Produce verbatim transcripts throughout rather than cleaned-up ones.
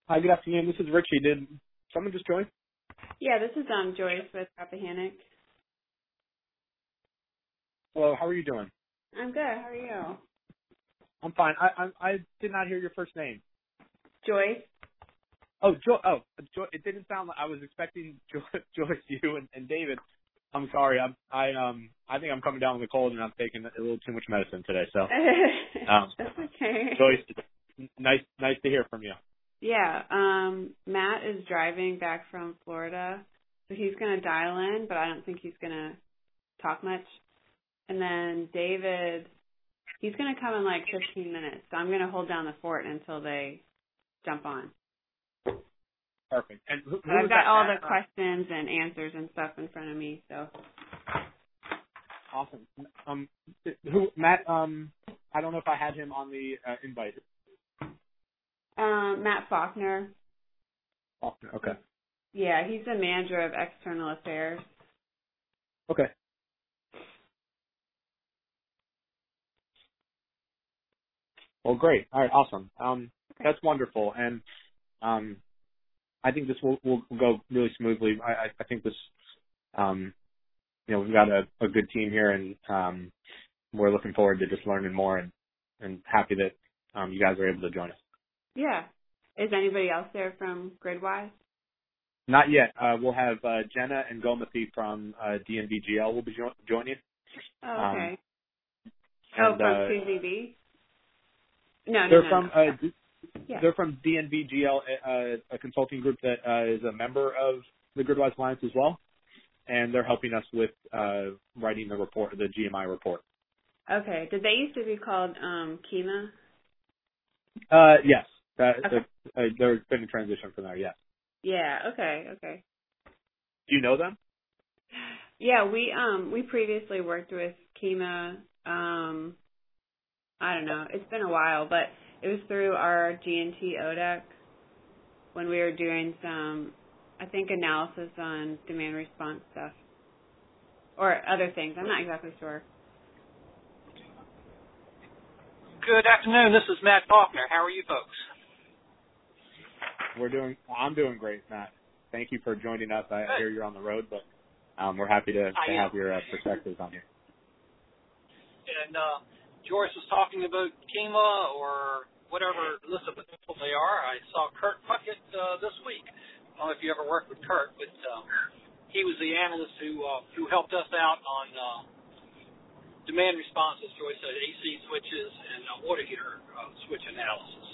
Hi, good afternoon. This is Richie. Did someone just join? Yeah, this is um Joyce with Rappahannock. Hello, how are you doing? I'm good. How are you? I'm fine. I I, I did not hear your first name. Joyce? Oh, jo- oh, jo- it didn't sound like I was expecting jo- Joyce, you, and, and David. I'm sorry. I'm I um I think I'm coming down with a cold and I'm taking a little too much medicine today. So, um, That's okay. Joyce, nice nice to hear from you. Yeah, um Matt is driving back from Florida, so he's gonna dial in, but I don't think he's gonna talk much. And then David, he's gonna come in like fifteen minutes, so I'm gonna hold down the fort until they jump on. Perfect. And who, But who I've was got that, all Matt? the Uh, questions and answers and stuff in front of me, so. awesome. Um, who Matt? Um, I don't know if I had him on the uh, invite. Um, Matt Faulkner. Oh, okay. Yeah, he's the manager of external affairs. Okay. Well, great. All right, awesome. Um, that's wonderful, and um, I think this will, will go really smoothly. I, I I think this, um, you know, we've got a, a good team here, and um, we're looking forward to just learning more, and, and happy that um, you guys are able to join us. Yeah. Is anybody else there from Gridwise? Not yet. Uh, we'll have uh, Jenna and Gomathi from uh, D N V G L will be jo- joining, Oh, um, okay. Oh, and from uh, C Z B? No, no, they're no, no. from uh, D- Yeah. they're from D N V G L, uh, a consulting group that uh, is a member of the Gridwise Alliance as well. And they're helping us with uh, writing the report, the G M I report. Okay. Did they used to be called um Kima? Uh, yes, that, Okay. that, uh, there's been a transition from there. Yes. Yeah, okay, okay. Do you know them? Yeah, we um we previously worked with Kima, um I don't know, it's been a while, but it was through our G and T O D E C when we were doing some I think analysis on demand response stuff. Or other things. I'm not exactly sure. Good afternoon. This is Matt Faulkner. How are you folks? We're doing. I'm doing great, Matt. Thank you for joining us. I Good. hear you're on the road, but um, we're happy to, I to am. have your uh, perspectives on here. And uh, Joyce was talking about Kima or whatever list of people they are. I saw Kurt Puckett uh, this week. I don't know if you ever worked with Kurt, but um, he was the analyst who uh, who helped us out on uh, demand response, as Joyce said, A C switches and uh, water heater uh, switch analysis.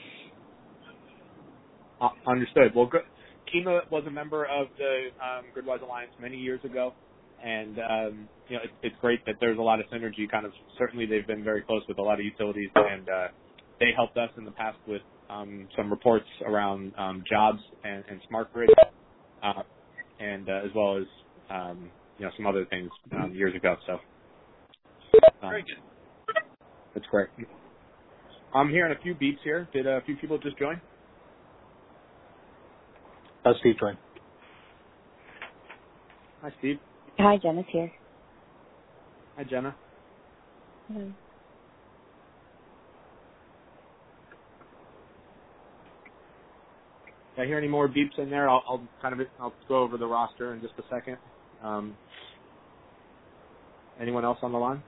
Uh, understood. Well, good. Kima was a member of the um, Gridwise Alliance many years ago, and um, you know it, it's great that there's a lot of synergy. Kind of certainly they've been very close with a lot of utilities, and uh, they helped us in the past with um, some reports around um, jobs and, and smart grid, uh, and uh, as well as um, you know some other things um, years ago. So Very um, good. that's great. I'm hearing a few beeps here. Did a few people just join? How's Steve doing? Hi, Steve. Hi, Jenna's here. Hi, Jenna. Hello. If I hear any more beeps in there, I'll, I'll kind of I'll go over the roster in just a second. Um, anyone else on the line?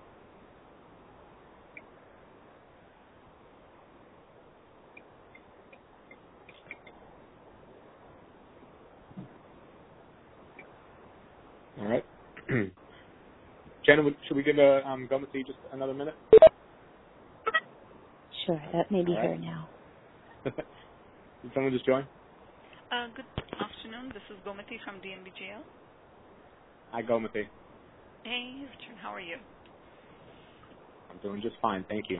All right. Jenna, would- should we give a um, Gomathi just another minute? Sure, that may be All right. her now. Did someone just join? Uh, good afternoon. This is Gomati from D N B J L. Hi, Gomathi. Hey, Richard. How are you? I'm doing just fine, thank you.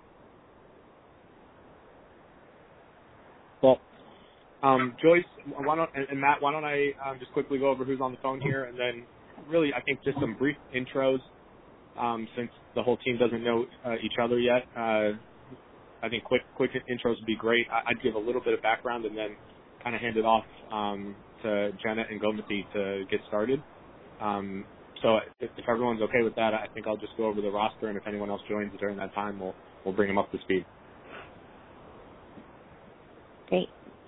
Well, um, Joyce, why don't and, and Matt, why don't I um, just quickly go over who's on the phone here, and then really I think just some brief intros um, since the whole team doesn't know uh, each other yet. Uh, I think quick quick intros would be great. I, I'd give a little bit of background and then kind of hand it off um, to Jenna and Gomathi to get started. Um, so if, if everyone's okay with that, I think I'll just go over the roster, and if anyone else joins during that time, we'll we'll bring them up to speed. Great.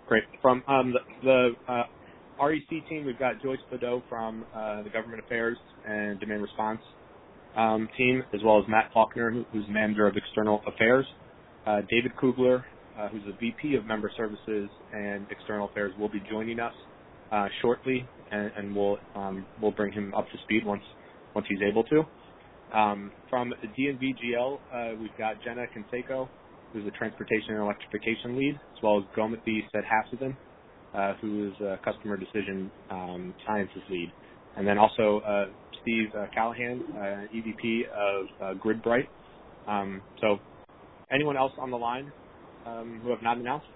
Great. From um, the, the uh, R E C team, we've got Joyce Badeau from uh, the Government Affairs and Demand Response um, team, as well as Matt Faulkner, who, who's the Manager of External Affairs. Uh, David Kugler, uh, who's the V P of Member Services and External Affairs, will be joining us uh, shortly, and, and we'll um, we'll bring him up to speed once once he's able to. Um, from D N V G L, uh, we've got Jenna Canseco, who's the Transportation and Electrification Lead, as well as Gomathi Sedhasivan, uh, who is a Customer Decision um, Sciences Lead. And then also uh, Steve uh, Callahan, uh, E V P of uh, GridBright. Um, so anyone else on the line um, who have not announced?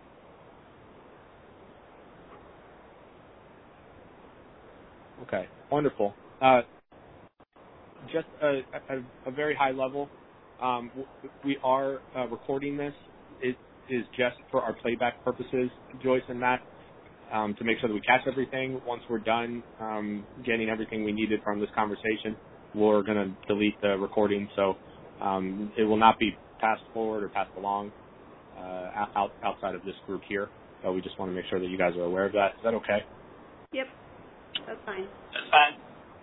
Okay, wonderful. Uh, just a, a, a very high level, um, we are uh, recording this. It is just for our playback purposes, Joyce and Matt, um, to make sure that we catch everything. Once we're done um, getting everything we needed from this conversation, we're going to delete the recording, so um, it will not be passed forward or passed along uh, out, outside of this group here. So we just want to make sure that you guys are aware of that. Is that okay? Yep, that's fine. That's fine.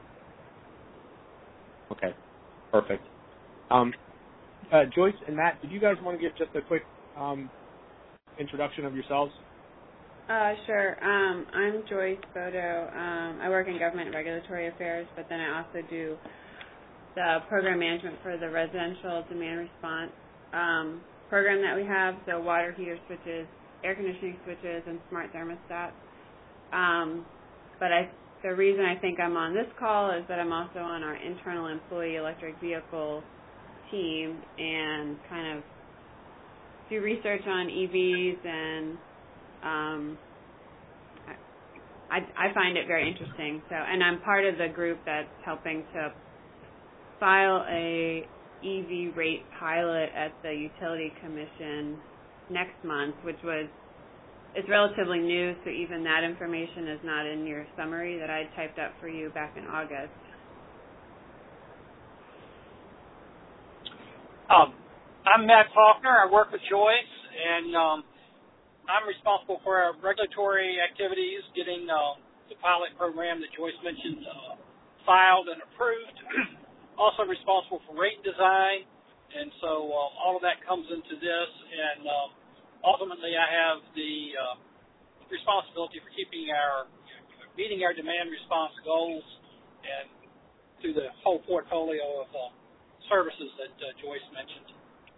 Okay, perfect. Um, uh, Joyce and Matt, did you guys want to give just a quick um, introduction of yourselves? Uh, sure. Um, I'm Joyce Bodo. Um, I work in government and regulatory affairs, but then I also do the program management for the residential demand response um, program that we have, so water heater switches, air conditioning switches, and smart thermostats. Um, but I The reason I think I'm on this call is that I'm also on our internal employee electric vehicle team and kind of do research on E Vs, and um, I, I find it very interesting. So, and I'm part of the group that's helping to file a E V rate pilot at the Utility Commission next month, which was It's relatively new, so even that information is not in your summary that I typed up for you back in August. Um, I'm Matt Faulkner. I work with Joyce, and um, I'm responsible for our regulatory activities, getting uh, the pilot program that Joyce mentioned uh, filed and approved. Also responsible for rate design, and so uh, all of that comes into this, and um, ultimately I have the uh, responsibility for keeping our, meeting our demand response goals, and through the whole portfolio of uh, services that uh, Joyce mentioned.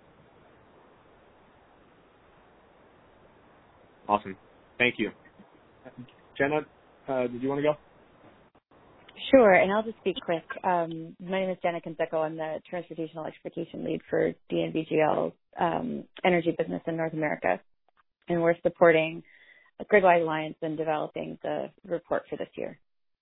Awesome. Thank you. Jenna, uh, did you want to go? Sure, and I'll just be quick. Um, my name is Jenna Canseco. I'm the Transportation Electrification Lead for D N V G L's um, energy business in North America, and we're supporting a Gridwide Alliance in developing the report for this year.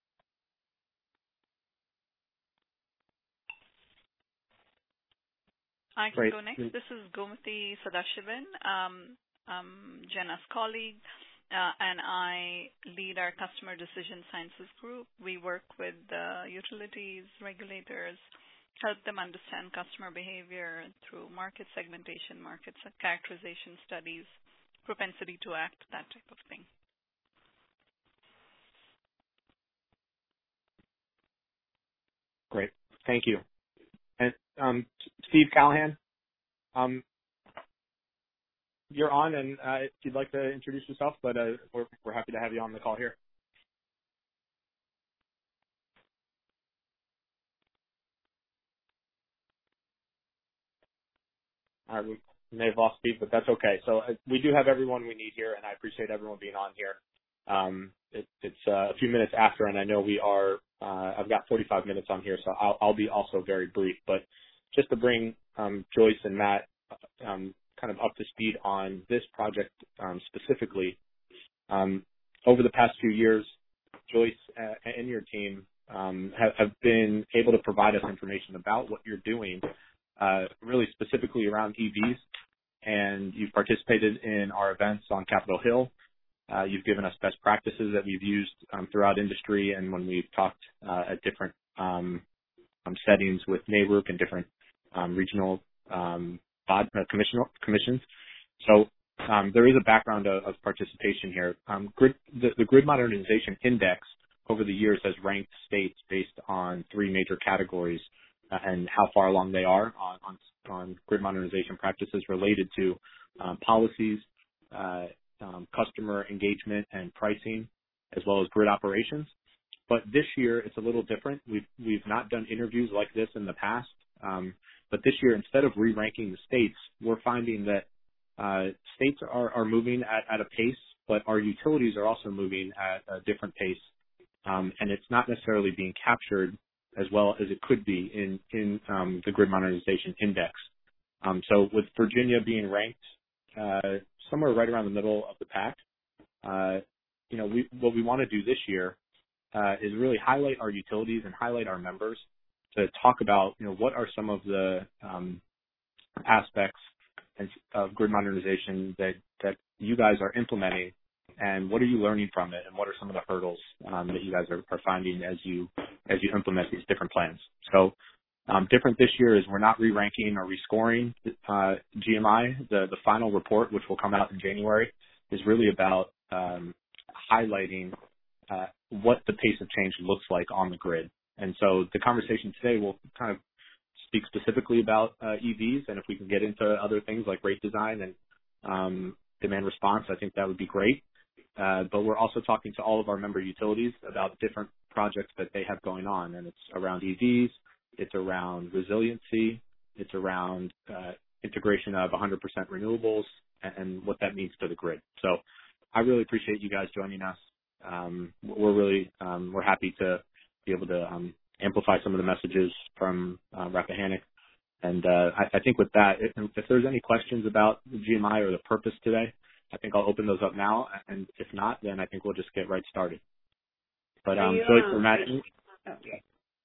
I can Great. go next. This is Gomathi Sadashivan, um, um, Jenna's colleague, uh, and I lead our Customer Decision Sciences group. We work with uh, utilities, regulators, help them understand customer behavior through market segmentation, market characterization studies, propensity to act, that type of thing. Great. Thank you. And um, Steve Callahan, um, you're on, and uh, if you'd like to introduce yourself, but uh, we're, we're happy to have you on the call here. All right, we may have lost Steve, but that's okay. So uh, we do have everyone we need here, and I appreciate everyone being on here. Um, it, it's uh, a few minutes after, and I know we are, uh, I've got forty-five minutes on here, so I'll, I'll be also very brief. But just to bring um, Joyce and Matt um, kind of up to speed on this project um, specifically, um, over the past few years, Joyce uh, and your team um, have, have been able to provide us information about what you're doing, uh, really specifically around E Vs, and you've participated in our events on Capitol Hill. Uh, you've given us best practices that we've used um, throughout industry, and when we've talked uh, at different um, um, settings with NARUC and different um, regional um, bod, uh, commission, commissions. So um, there is a background of, of participation here. Um, grid, the, the Grid Modernization Index over the years has ranked states based on three major categories uh, and how far along they are on, on, on grid modernization practices related to um, policies, uh, um, customer engagement and pricing, as well as grid operations. But this year it's a little different. We've we've not done interviews like this in the past, um, but this year instead of re-ranking the states, we're finding that uh, states are, are moving at, at a pace, but our utilities are also moving at a different pace, um, and it's not necessarily being captured as well as it could be in in um, the Grid Modernization Index. Um, so with Virginia being ranked uh, somewhere right around the middle of the pack, uh, you know, we, what we want to do this year uh, is really highlight our utilities and highlight our members to talk about, you know, what are some of the um, aspects of grid modernization that, that you guys are implementing, and what are you learning from it, and what are some of the hurdles um, that you guys are, are finding as you as you implement these different plans. So um, different this year is we're not re-ranking or rescoring uh, G M I. The, the final report, which will come out in January, is really about um, highlighting uh, what the pace of change looks like on the grid. And so the conversation today will kind of speak specifically about uh, E Vs, and if we can get into other things like rate design and um, demand response, I think that would be great. Uh, but we're also talking to all of our member utilities about different projects that they have going on, and it's around E Vs, it's around resiliency, it's around uh, integration of one hundred percent renewables, and, and what that means to the grid. So I really appreciate you guys joining us. Um, we're really um, we're happy to be able to um, amplify some of the messages from uh, Rappahannock. And uh, I, I think with that, if, if there's any questions about the G M I or the purpose today, I think I'll open those up now. And if not, then I think we'll just get right started. But um, you, Joyce um, or Matt. Okay.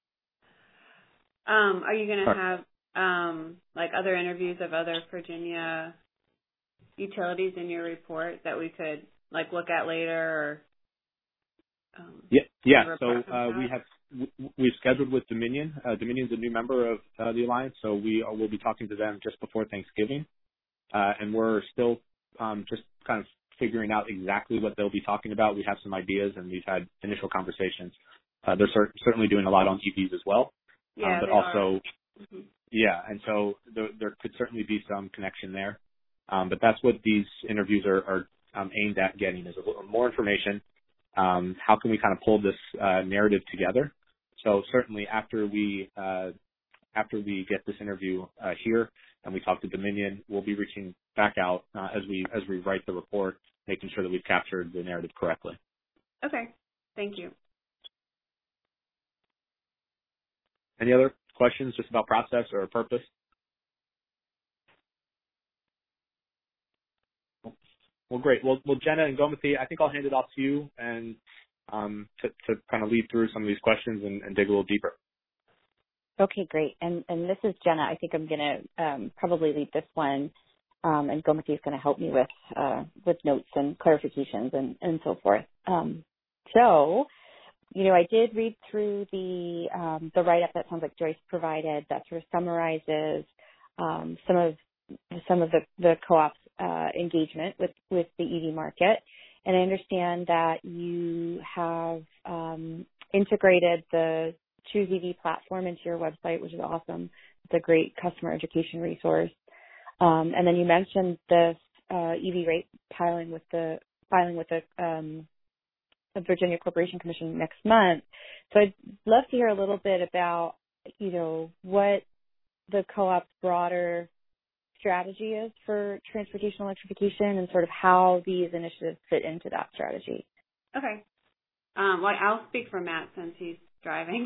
Um, are you going to have um, like other interviews of other Virginia utilities in your report that we could like look at later? Or, um, yeah, yeah. So uh, we have we've scheduled with Dominion. Uh, Dominion's a new member of uh, the alliance, so we will be talking to them just before Thanksgiving, uh, and we're still um, just kind of figuring out exactly what they'll be talking about. We have some ideas, and we've had initial conversations. Uh, they're cer- certainly doing a lot on E Vs as well, yeah, um, but they also, are. Mm-hmm. yeah, and so there, there could certainly be some connection there. Um, but that's what these interviews are, are um, aimed at getting, is a little more information. Um, how can we kind of pull this uh, narrative together? So certainly after we uh, after we get this interview uh, here and we talk to Dominion, we'll be reaching back out uh, as we as we write the report, making sure that we've captured the narrative correctly. Okay, thank you. Any other questions just about process or purpose? Well, great. Well, well, Jenna and Gomathi, I think I'll hand it off to you and um, to, to kind of lead through some of these questions and, and dig a little deeper. Okay, great. And and this is Jenna. I think I'm going to um, probably lead this one, um, and Gomathi is going to help me with uh, with notes and clarifications and, and so forth. Um, so, you know, I did read through the um, the write-up that sounds like Joyce provided that sort of summarizes um, some of some of the, the co-op's uh, engagement with, with the E V market. And I understand that you have um, integrated the Choose E V platform into your website, which is awesome. It's a great customer education resource. Um, and then you mentioned this uh, E V rate filing with the filing with the, um, the Virginia Corporation Commission next month. So I'd love to hear a little bit about, you know, what the co-op's broader strategy is for transportation electrification and sort of how these initiatives fit into that strategy. Okay. Um, well, I'll speak for Matt since he's driving.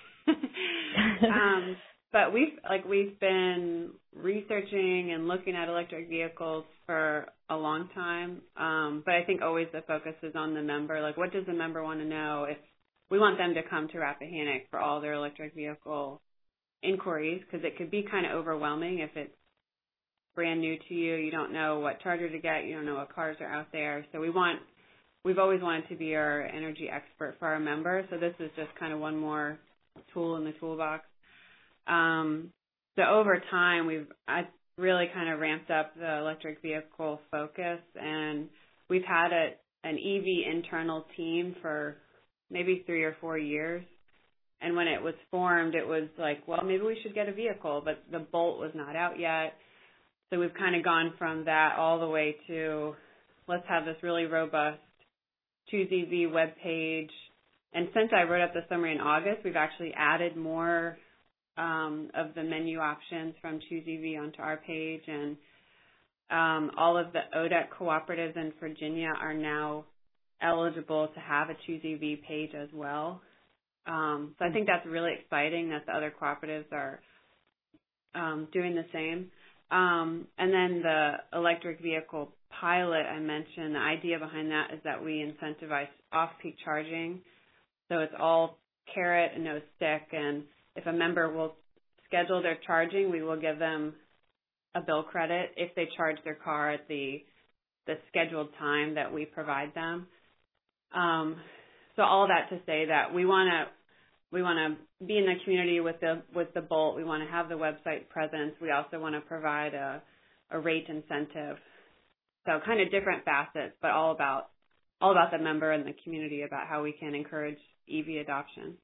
um, but we've like we've been researching and looking at electric vehicles for a long time. Um, but I think always the focus is on the member. Like, what does the member want to know? If we want them to come to Rappahannock for all their electric vehicle inquiries, because it could be kind of overwhelming if it's brand new to you. You don't know what charger to get. You don't know what cars are out there. So we want, we've always wanted to be our energy expert for our members. So this is just kind of one more tool in the toolbox. Um, so over time, we've, I really kind of ramped up the electric vehicle focus, and we've had a, an E V internal team for maybe three or four years. And when it was formed, it was like, well, maybe we should get a vehicle, but the Bolt was not out yet. So we've kind of gone from that all the way to let's have this really robust Choose E V webpage. And since I wrote up the summary in August, we've actually added more um, of the menu options from Choose E V onto our page. And um, all of the O D E C cooperatives in Virginia are now eligible to have a Choose E V page as well. Um, so I think that's really exciting that the other cooperatives are um, doing the same. Um, and then the electric vehicle pilot I mentioned, the idea behind that is that we incentivize off-peak charging. So it's all carrot and no stick. And if a member will schedule their charging, we will give them a bill credit if they charge their car at the the scheduled time that we provide them. Um, so all that to say that we want to we want to be in the community with the with the Bolt. We want to have the website presence. We also want to provide a, a rate incentive. So kind of different facets, but all about all about the member and the community about how we can encourage E V adoption.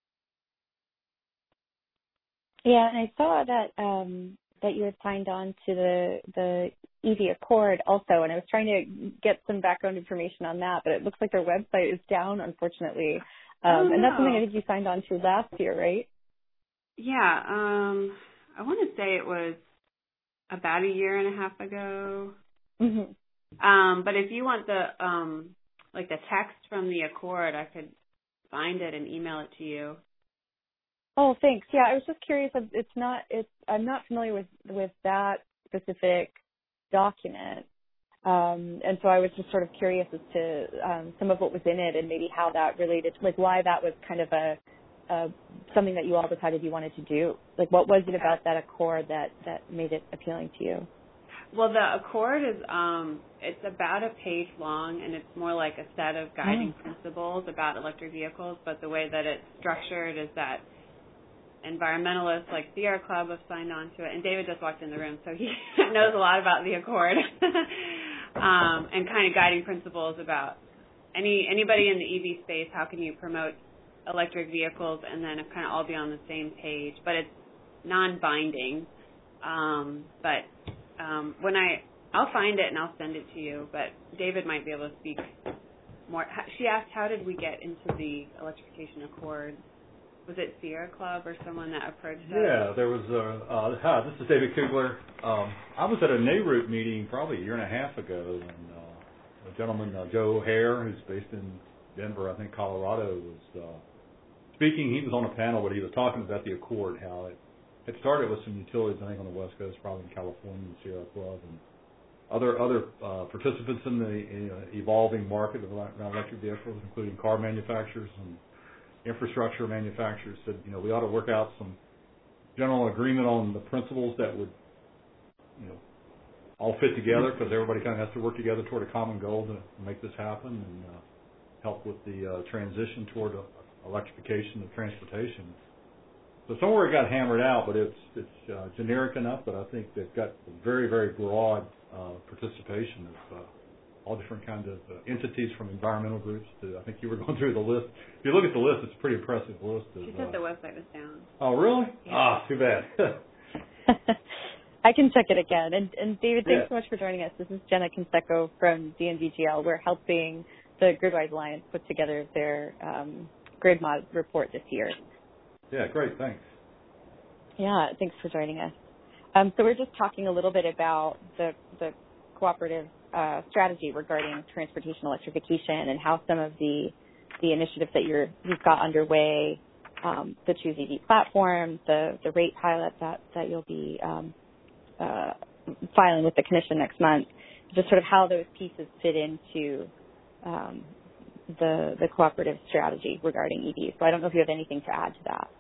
Yeah, and I saw that um, that you had signed on to the the E V Accord also, and I was trying to get some background information on that, but it looks like their website is down, unfortunately. Um, oh, and that's no. something I think you signed on to last year, right? Yeah, um, I want to say it was about a year and a half ago. Mm-hmm. Um, but if you want the um, like the text from the Accord, I could find it and email it to you. Oh, thanks. Yeah, I was just curious. It's not. It's. I'm not familiar with with that specific document, um, and so I was just sort of curious as to um, some of what was in it and maybe how that related, like why that was kind of a, a something that you all decided you wanted to do. Like, what was it about that Accord that that made it appealing to you? Well, the Accord is um, it's about a page long, and it's more like a set of guiding oh. principles about electric vehicles. But the way that it's structured is that environmentalists like Sierra Club have signed on to it, and David just walked in the room, so he knows a lot about the Accord, um, and kind of guiding principles about any anybody in the E V space. How can you promote electric vehicles and then kind of all be on the same page? But it's non-binding. Um, but um, when I I'll find it and I'll send it to you. But David might be able to speak more. She asked, how did we get into the electrification Accord? Was it Sierra Club or someone that approached us? Yeah, there was a, uh, hi, this is David Kugler. Um, I was at a NARUT meeting probably a year and a half ago, and uh, a gentleman, uh, Joe Hare, who's based in Denver, I think Colorado, was uh, speaking. He was on a panel, but he was talking about the Accord, how it had started with some utilities, I think, on the West Coast, probably in California, and Sierra Club, and other other uh, participants in the uh, evolving market of electric vehicles, including car manufacturers and infrastructure manufacturers. Said, you know, we ought to work out some general agreement on the principles that would, you know, all fit together, because everybody kind of has to work together toward a common goal to make this happen and uh, help with the uh, transition toward uh, electrification of transportation. So somewhere it got hammered out, but it's it's uh, generic enough that I think they've got very, very broad uh, participation of uh, all different kinds of uh, entities, from environmental groups to, I think you were going through the list. If you look at the list, it's a pretty impressive list. Of, She said uh, the website was down. Oh, really? Yeah. Ah, too bad. I can check it again. And, and David, thanks yeah. so much for joining us. This is Jenna Canseco from D N V G L. We're helping the Gridwise Alliance put together their um, grid mod report this year. Yeah, great. Thanks. Yeah, thanks for joining us. Um, so we're just talking a little bit about the, the cooperative uh, strategy regarding transportation electrification and how some of the the initiatives that you're you've got underway, um, the Choose E V platform, the the rate pilot that that you'll be um, uh, filing with the commission next month, just sort of how those pieces fit into um, the the cooperative strategy regarding E Vs. So I don't know if you have anything to add to that.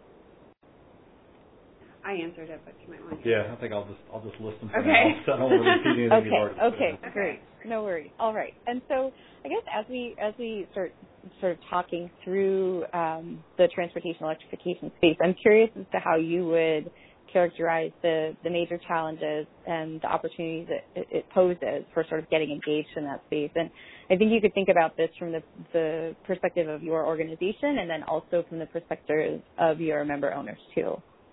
I answered it, but you might want to. Yeah, I think I'll just I'll just list them for okay. now. So I don't want to repeat anything okay. you've already Okay. said. Great. No worries. All right. And so I guess as we as we start sort of talking through um, the transportation electrification space, I'm curious as to how you would characterize the, the major challenges and the opportunities it, it poses for sort of getting engaged in that space. And I think you could think about this from the, the perspective of your organization and then also from the perspective of your member owners too.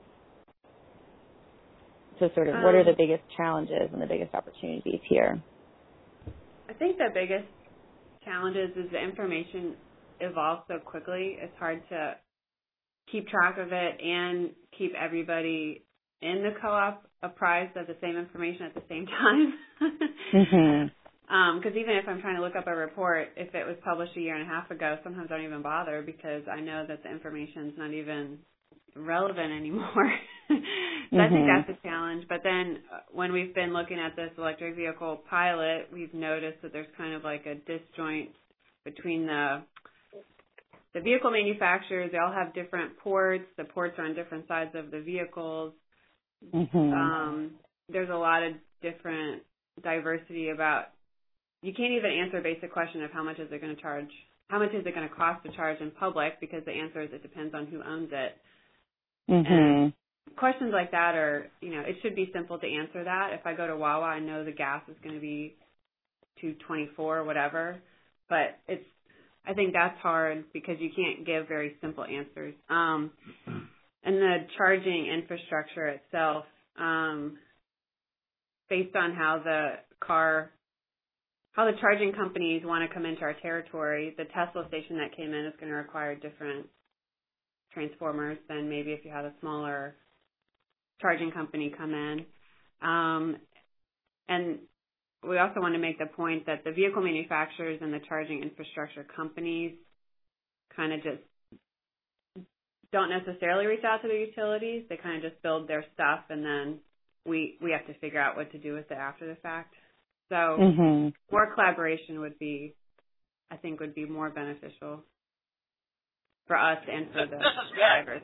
So sort of um, what are the biggest challenges and the biggest opportunities here? I think the biggest challenges is the information evolves so quickly. It's hard to keep track of it and keep everybody in the co-op apprised of the same information at the same time. mm-hmm. Because um, even if I'm trying to look up a report, if it was published a year and a half ago, sometimes I don't even bother because I know that the information's not even relevant anymore. so mm-hmm. I think that's a challenge. But then when we've been looking at this electric vehicle pilot, we've noticed that there's kind of like a disjoint between the the vehicle manufacturers. They all have different ports. The ports are on different sides of the vehicles. Mm-hmm. Um, there's a lot of different diversity about, you can't even answer a basic question of how much is it going to charge, how much is it going to cost to charge in public, because the answer is it depends on who owns it. Mm-hmm. And questions like that are, you know, it should be simple to answer that. If I go to Wawa, I know the gas is going to be two twenty-four or whatever, but it's, I think that's hard because you can't give very simple answers. Um, and the charging infrastructure itself, um, based on how the car, how the charging companies want to come into our territory, the Tesla station that came in is going to require different transformers than maybe if you had a smaller charging company come in. Um, and we also want to make the point that the vehicle manufacturers and the charging infrastructure companies kind of just don't necessarily reach out to the utilities. They kind of just build their stuff, and then we we have to figure out what to do with it after the fact. So mm-hmm. more collaboration would be, I think, would be more beneficial for us and for the drivers.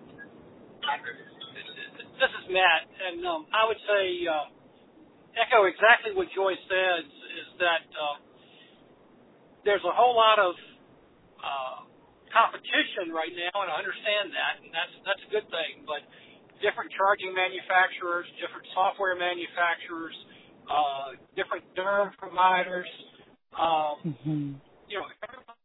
This is Matt, and um, I would say uh, echo exactly what Joyce said, is that uh, there's a whole lot of uh, competition right now, and I understand that, and that's that's a good thing, but different charging manufacturers, different software manufacturers, uh, different D E R M providers, um, mm-hmm. you know,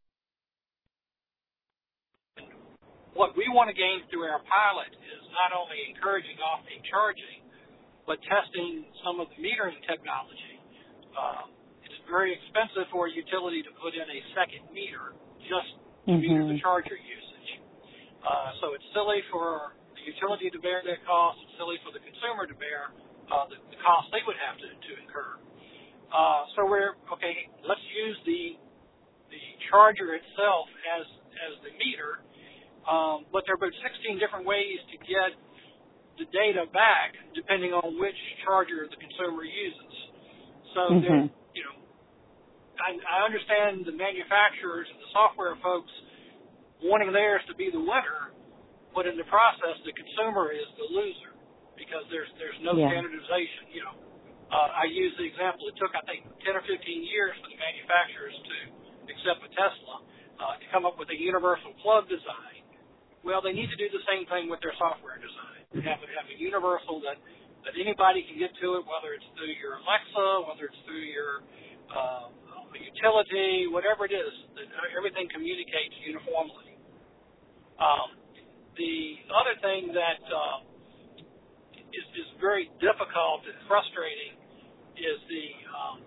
what we want to gain through our pilot is not only encouraging off-peak charging, but testing some of the metering technology. Uh, it's very expensive for a utility to put in a second meter just to mm-hmm. meter the charger usage. Uh, so it's silly for the utility to bear that cost. It's silly for the consumer to bear uh, the, the cost they would have to, to incur. Uh, so we're, okay, let's use the the charger itself as, as the meter. Um, but there are about sixteen different ways to get the data back, depending on which charger the consumer uses. So, mm-hmm. you know, I, I understand the manufacturers and the software folks wanting theirs to be the winner, but in the process, the consumer is the loser because there's there's no yeah. standardization. You know, uh, I use the example. It took, I think, ten or fifteen years for the manufacturers to accept a Tesla uh, to come up with a universal plug design. Well, they need to do the same thing with their software design. Have it have a universal that, that anybody can get to it, whether it's through your Alexa, whether it's through your uh, utility, whatever it is, that everything communicates uniformly. Um, the other thing that uh, is, is very difficult and frustrating is the, um,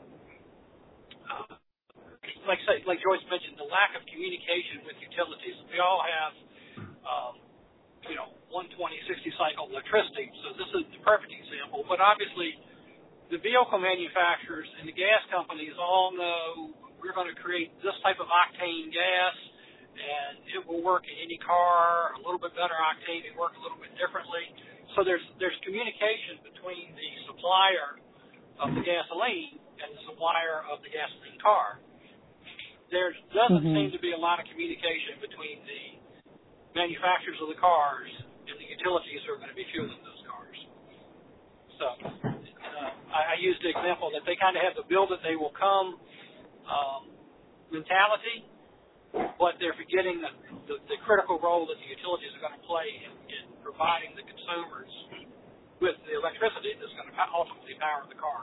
uh, like say, like Joyce mentioned, the lack of communication with utilities. We all have Um, you know, one twenty, sixty cycle electricity. So this is the perfect example. But obviously, the vehicle manufacturers and the gas companies all know we're going to create this type of octane gas, and it will work in any car. A little bit better octane, it work a little bit differently. So there's there's communication between the supplier of the gasoline and the supplier of the gasoline car. There doesn't mm-hmm. seem to be a lot of communication between the manufacturers of the cars and the utilities who are going to be fueling those cars. So uh, I, I used the example that they kind of have the build it, they will come um, mentality, but they're forgetting the, the, the critical role that the utilities are going to play in, in providing the consumers with the electricity that's going to ultimately power the car.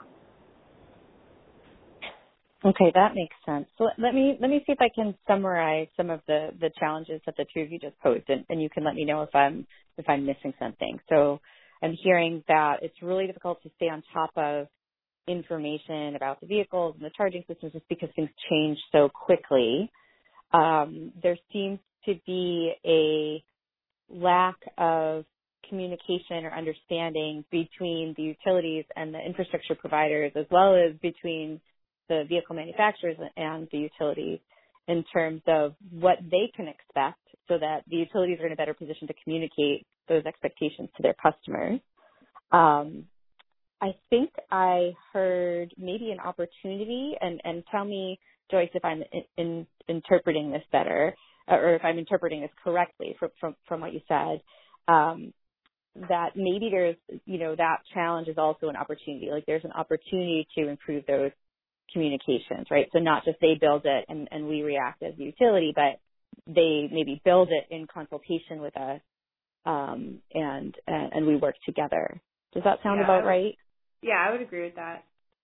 Okay, that makes sense. So let let me let me see if I can summarize some of the, the challenges that the two of you just posed, and, and you can let me know if I'm if I'm missing something. So I'm hearing that it's really difficult to stay on top of information about the vehicles and the charging systems just because things change so quickly. Um, there seems to be a lack of communication or understanding between the utilities and the infrastructure providers, as well as between the vehicle manufacturers and the utilities in terms of what they can expect so that the utilities are in a better position to communicate those expectations to their customers. Um, I think I heard maybe an opportunity, and, and tell me, Joyce, if I'm in, in interpreting this better, or if I'm interpreting this correctly from, from, from what you said, um, that maybe there's, you know, that challenge is also an opportunity. Like there's an opportunity to improve those communications, right? So not just they build it and, and we react as a utility, but they maybe build it in consultation with us, um, and, and and we work together. Does that sound yeah, about would, right? Yeah, I would agree with that.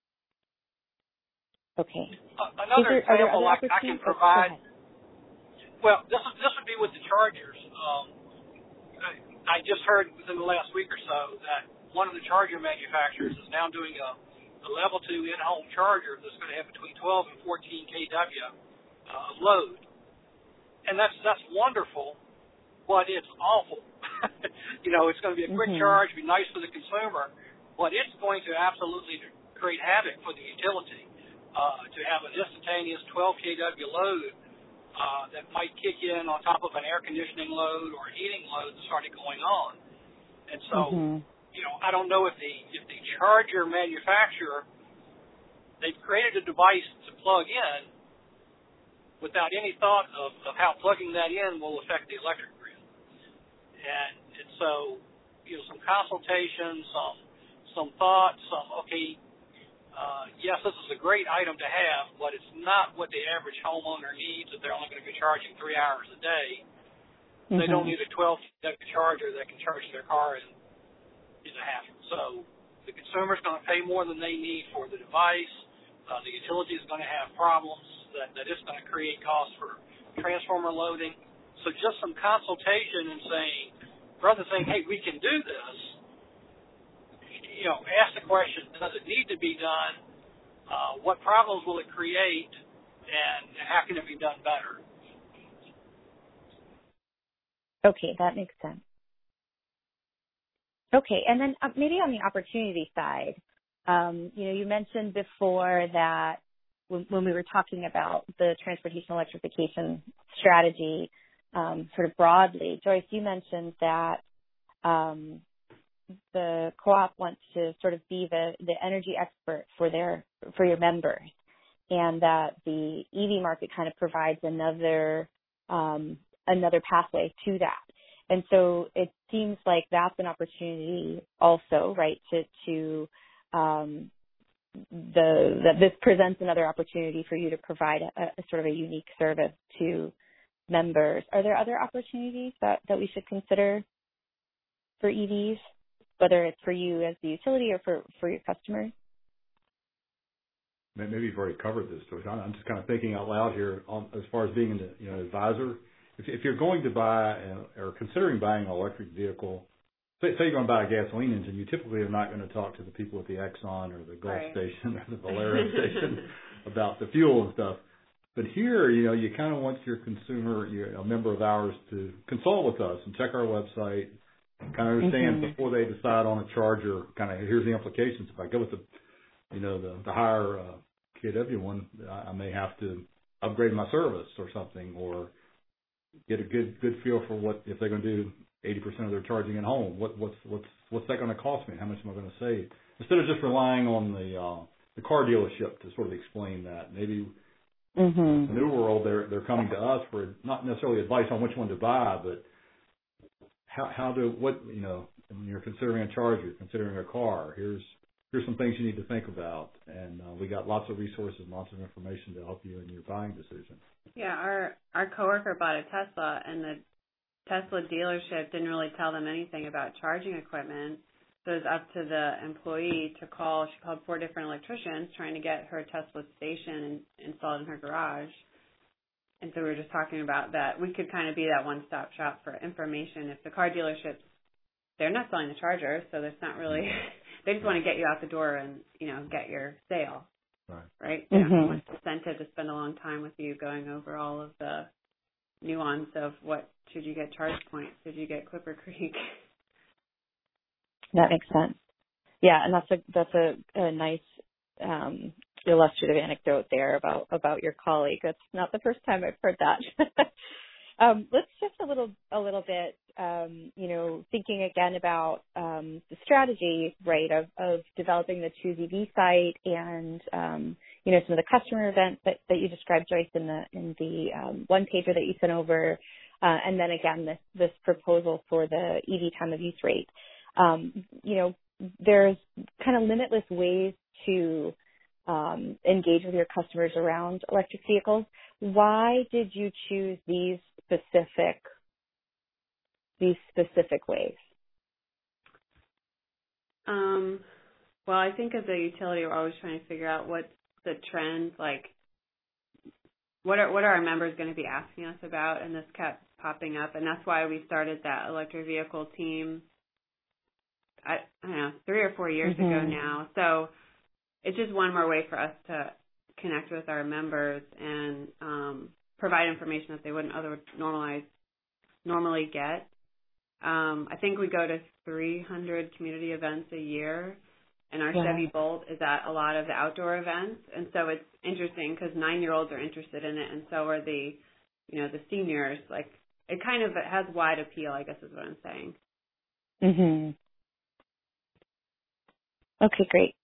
Uh, Okay. another there, example I, I I can provide. Well, this is, this would be with the chargers. Um, I, I just heard within the last week or so that one of the charger manufacturers is now doing a, a level two in-home charger that's going to have between twelve and fourteen kilowatts uh, load, and that's that's wonderful, but it's awful. You know, it's going to be a quick mm-hmm. charge, be nice for the consumer, but it's going to absolutely create havoc for the utility uh, to have an instantaneous twelve kilowatt load uh, that might kick in on top of an air conditioning load or a heating load that started going on. And so, mm-hmm. you know, I don't know if the if the charger manufacturer, they've created a device to plug in without any thought of, of how plugging that in will affect the electric grid. And, and so, you know, some consultation, some some thought, some, okay, uh, yes, this is a great item to have, but it's not what the average homeowner needs if they're only going to be charging three hours a day. Mm-hmm. They don't need a twelve kilowatt charger that can charge their car in, in a half. So the consumer's going to pay more than they need for the device. Uh, the utility is going to have problems that, that it's going to create costs for transformer loading. So just some consultation and saying, rather than saying, hey, we can do this, you know, ask the question, does it need to be done? Uh, what problems will it create? And, and how can it be done better? Okay, that makes sense. Okay, and then uh, maybe on the opportunity side, um, you know, you mentioned before that when, when we were talking about the transportation electrification strategy, um, sort of broadly, Joyce, you mentioned that um, the co-op wants to sort of be the, the energy expert for their for your members, and that the E V market kind of provides another um, another pathway to that. And so it seems like that's an opportunity also, right, to, to um, the that this presents another opportunity for you to provide a, a sort of a unique service to members. Are there other opportunities that, that we should consider for E Vs, whether it's for you as the utility or for, for your customers? Maybe you've already covered this, Joyce. I'm just kind of thinking out loud here on, as far as being an you know, advisor. If, if you're going to buy a, or considering buying an electric vehicle, say, say you're going to buy a gasoline engine, you typically are not going to talk to the people at the Exxon or the Gulf right. station or the Valero station about the fuel and stuff. But here, you know, you kind of want your consumer, your, a member of ours, to consult with us and check our website and kind of understand mm-hmm. before they decide on a charger, kind of here's the implications. If I go with the, you know, the, the higher uh, K W one, I, I may have to upgrade my service or something, or get a good good feel for what if they're going to do eighty percent of their charging at home. What what's what's what's that going to cost me? How much am I going to save? Instead of just relying on the uh, the car dealership to sort of explain that, maybe mm-hmm. in the new world they're they're coming to us for not necessarily advice on which one to buy, but how how to what you know when you're considering a charger, considering a car. Here's here's some things you need to think about, and uh, we got lots of resources, and lots of information to help you in your buying decision. Yeah, our our coworker bought a Tesla, and the Tesla dealership didn't really tell them anything about charging equipment. So it's up to the employee to call. She called four different electricians trying to get her Tesla station installed in her garage. And so we were just talking about that. We could kind of be that one-stop shop for information. If the car dealerships, they're not selling the charger, so there's not really, they just want to get you out the door and, you know, get your sale. Right. Right? They don't Mm-hmm. have much incentive to spend a long time with you going over all of the nuance of what should you get charge points, should you get Clipper Creek. That makes sense. Yeah, and that's a that's a, a nice um, illustrative anecdote there about about your colleague. That's not the first time I've heard that. um, let's shift a little a little bit. Um, you know, thinking again about um, the strategy, right, of, of developing the Choose E V site and um, you know some of the customer events that, that you described, Joyce, in the in the um, one pager that you sent over, uh, and then again this this proposal for the E V time of use rate. Um, you know, there's kind of limitless ways to um, engage with your customers around electric vehicles. Why did you choose these specific these specific ways? Um, well, I think as a utility, we're always trying to figure out what's the trend, like what are what are our members going to be asking us about, and this kept popping up, and that's why we started that electric vehicle team. I, I don't know, three or four years Mm-hmm. ago now. So it's just one more way for us to connect with our members and um, provide information that they wouldn't otherwise normalize, normally get. Um, I think we go to three hundred community events a year, and our Wow. Chevy Bolt is at a lot of the outdoor events. And so it's interesting because nine-year-olds are interested in it, and so are the, you know, the seniors. Like, it kind of it has wide appeal, I guess is what I'm saying. Mm-hmm. Okay, great.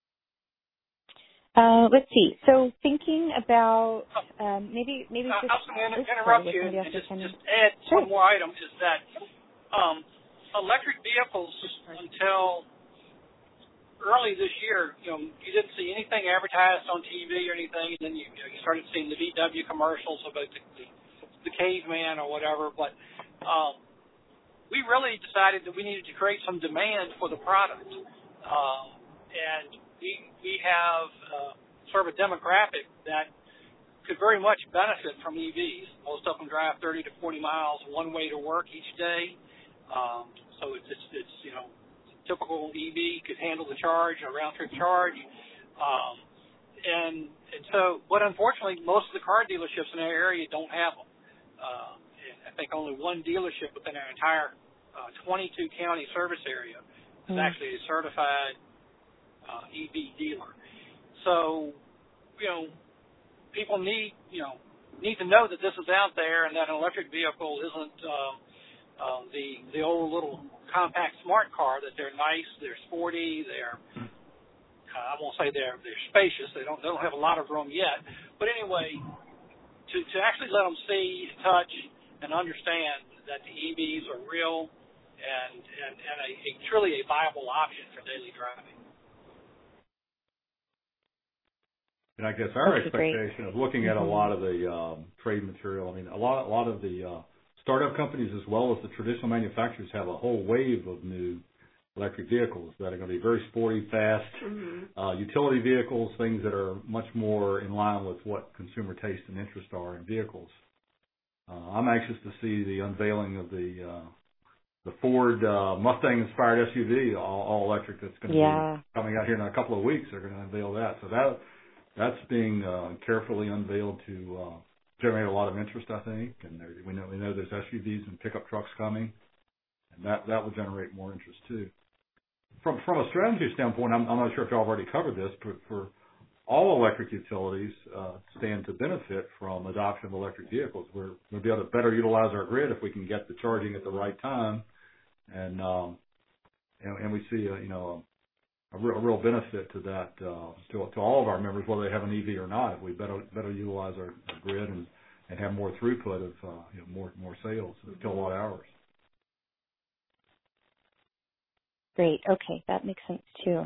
Uh, let's see. So thinking about um, maybe maybe Uh, just I was going to oops, interrupt sorry, you somebody and else just, was just add Sure. one more item, is that um, electric vehicles until early this year, you know, you didn't see anything advertised on T V or anything, and then you, you, know, you started seeing the V W commercials about the, the, the caveman or whatever, but um, we really decided that we needed to create some demand for the product. Um, and we, we have uh, sort of a demographic that could very much benefit from E Vs. Most of them drive thirty to forty miles one way to work each day. Um, so it's, it's, it's, you know, typical E V could handle the charge, a round-trip charge. Um, and, and so, but unfortunately, most of the car dealerships in our area don't have them. Uh, and I think only one dealership within our entire uh, twenty-two county service area is Mm. actually a certified uh, E V dealer. So, you know, people need, you know, need to know that this is out there and that an electric vehicle isn't um, uh, the the old little compact smart car. That they're nice, they're sporty, they're uh, I won't say they're they're spacious. They don't they don't have a lot of room yet. But anyway, to to actually let them see, touch, and understand that the E Vs are real and and, and a, a truly a viable option for daily driving. And I guess our Okay, expectation great. of looking at a Mm-hmm. lot of the um, trade material, I mean, a lot, a lot of the uh, startup companies as well as the traditional manufacturers have a whole wave of new electric vehicles that are going to be very sporty, fast, Mm-hmm. uh, utility vehicles, things that are much more in line with what consumer taste and interest are in vehicles. Uh, I'm anxious to see the unveiling of the uh, the Ford uh, Mustang-inspired S U V, all, all electric, that's going to Yeah. be coming out here in a couple of weeks. They're going to unveil that. So that that's being uh, carefully unveiled to uh, generate a lot of interest, I think. And there, we know we know there's S U Vs and pickup trucks coming, and that that will generate more interest too. From from a strategy standpoint, I'm, I'm not sure if y'all have already covered this, but for all electric utilities uh, stand to benefit from adoption of electric vehicles. We're we'll be able to better utilize our grid if we can get the charging at the right time, and um, and, and we see a, you know a, a, real, a real benefit to that uh, to to all of our members, whether they have an E V or not. If we better better utilize our, our grid and, and have more throughput of uh, you know more more sales of kilowatt hours. Great. Okay, that makes sense too.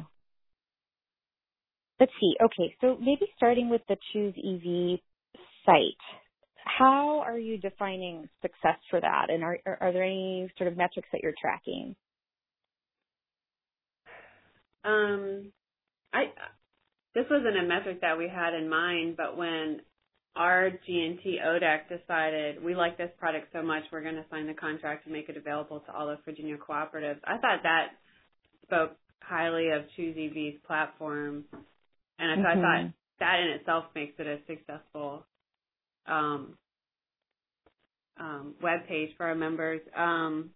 Let's see. Okay, so maybe starting with the Choose E V site, how are you defining success for that? And are, are there any sort of metrics that you're tracking? um, I this wasn't a metric that we had in mind, but when our G and T O D E C decided we like this product so much, we're going to sign the contract and make it available to all of Virginia cooperatives. I thought that spoke highly of Choose E V's platform, and so mm-hmm. I thought that in itself makes it a successful um, um, web page for our members. Um,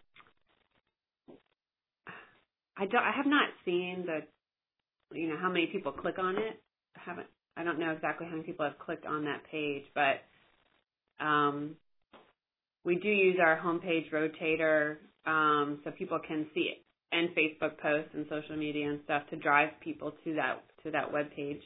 I don't. I have not seen the, you know, how many people click on it. I haven't. I don't know exactly how many people have clicked on that page, but um, we do use our homepage rotator um, so people can see it, and Facebook posts and social media and stuff to drive people to that to that web page.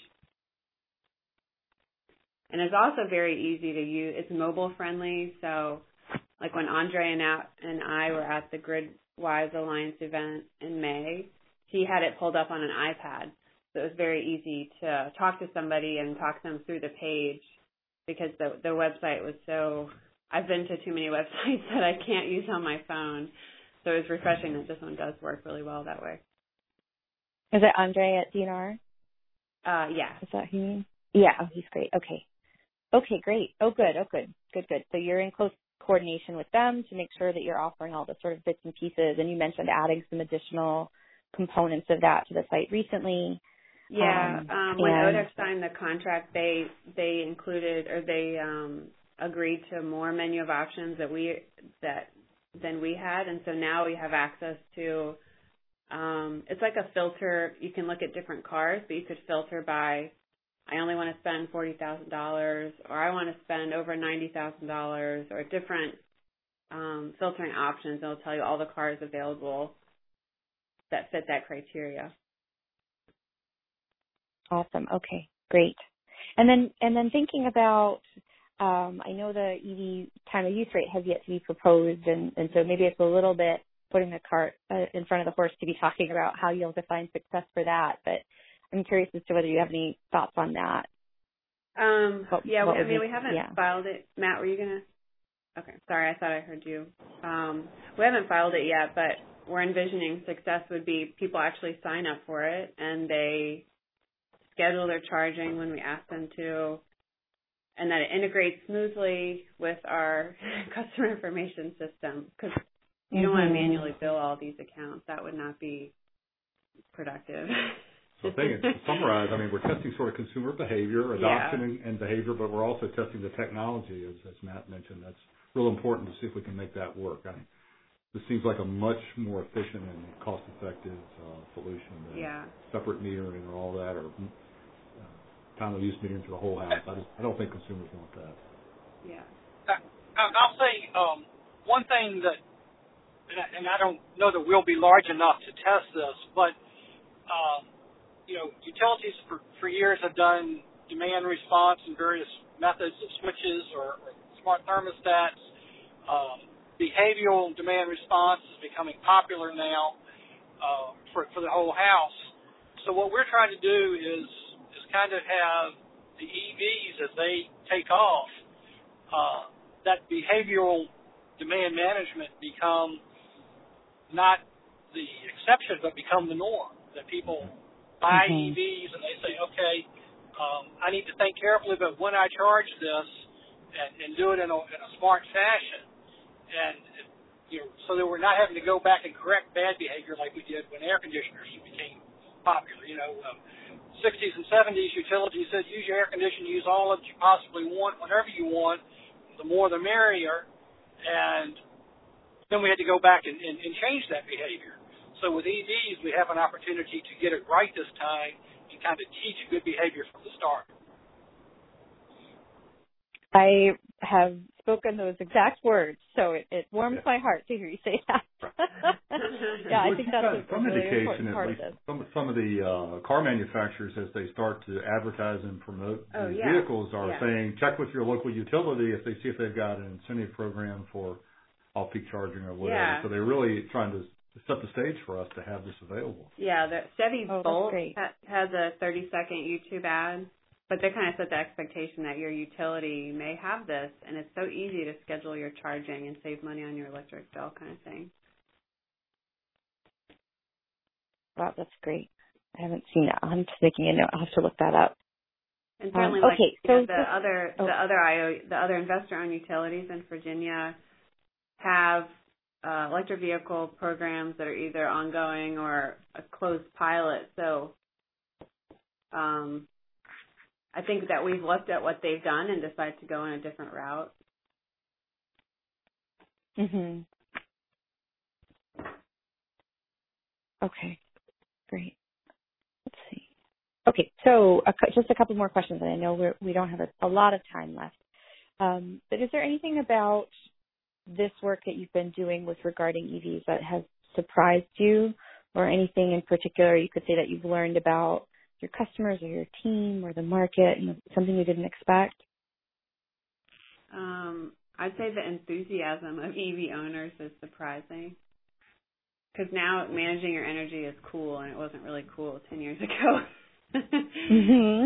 And it's also very easy to use. It's mobile friendly, so like when Andre and, out, and I were at the GridWise Alliance event in May, he had it pulled up on an iPad. So it was very easy to talk to somebody and talk them through the page because the the website was so, I've been to too many websites that I can't use on my phone. So it was refreshing that this one does work really well that way. Is it Andre at D N R? Uh, yeah. Is that who you mean? Yeah, oh, he's great. Okay. Okay, great. Oh, good. Oh, good. Good, good. So you're in close coordination with them to make sure that you're offering all the sort of bits and pieces. And you mentioned adding some additional components of that to the site recently. Yeah, um, um, when O D E C signed the contract, they they included or they um, agreed to more menu of options that we that than we had, and so now we have access to. Um, it's like a filter. You can look at different cars, but you could filter by. I only want to spend forty thousand dollars, or I want to spend over ninety thousand dollars, or different um, filtering options. It'll tell you all the cars available that fit that criteria. Awesome. Okay, great. And then, and then thinking about, um, I know the E V time of use rate has yet to be proposed, and, and so maybe it's a little bit putting the cart uh, in front of the horse to be talking about how you'll define success for that. But I'm curious as to whether you have any thoughts on that. Um, what, yeah, what I mean, you, we haven't yeah. filed it. Matt, were you gonna? Okay, sorry, I thought I heard you. Um, we haven't filed it yet, but we're envisioning success would be people actually sign up for it and they schedule their charging when we ask them to, and that it integrates smoothly with our customer information system, because you mm-hmm. don't want to manually bill all these accounts. That would not be productive. So I think, to summarize, I mean, we're testing sort of consumer behavior, adoption, yeah. and, and behavior, but we're also testing the technology, as, as Matt mentioned. That's real important to see if we can make that work. I mean, this seems like a much more efficient and cost-effective uh, solution than yeah. separate metering or all that, or time of use metering for the whole house. I just I don't think consumers want that. Yeah. I'll say um, one thing that, and I don't know that we'll be large enough to test this, but um, you know, utilities for, for years have done demand response in various methods of switches or, or smart thermostats. Um, behavioral demand response is becoming popular now uh, for for the whole house. So what we're trying to do is is kind of have the E Vs as they take off, uh, that behavioral demand management become not the exception, but become the norm. That people buy mm-hmm. E Vs and they say, okay, um, I need to think carefully about when I charge this and, and do it in a, in a smart fashion. And, you know, so that we're not having to go back and correct bad behavior like we did when air conditioners became popular. You know, um, sixties and seventies utilities said use your air conditioner, use all of it you possibly want, whenever you want, the more the merrier. And then we had to go back and, and, and change that behavior. So with E Vs, we have an opportunity to get it right this time and kind of teach good behavior from the start. I have spoken those exact words, so it, it warms yeah. my heart to hear you say that. yeah, I think that's a, some a really indication important part at least of this. Some, some of the uh, car manufacturers, as they start to advertise and promote oh, these yeah. vehicles, are yeah. saying check with your local utility if they see if they've got an incentive program for off-peak charging or whatever. Yeah. So they're really trying to set the stage for us to have this available. Yeah, the Chevy oh, Bolt ha- has a thirty-second YouTube ad, but they kind of set the expectation that your utility may have this, and it's so easy to schedule your charging and save money on your electric bill kind of thing. Wow, that's great. I haven't seen that. I'm just making a note. I'll have to look that up. And certainly, um, like okay, you so know, the this, other oh. the other I O the other investor-owned utilities in Virginia have uh, electric vehicle programs that are either ongoing or a closed pilot. So um, I think that we've looked at what they've done and decided to go in a different route. Mhm. Okay, great. Let's see. Okay, so a, cou- just a couple more questions. And I know we're, we don't have a, a lot of time left. Um, but is there anything about this work that you've been doing with regarding E Vs that has surprised you, or anything in particular you could say that you've learned about your customers or your team or the market, you know, something you didn't expect? Um, I'd say the enthusiasm of E V owners is surprising. Because now managing your energy is cool, and it wasn't really cool ten years ago. Mhm.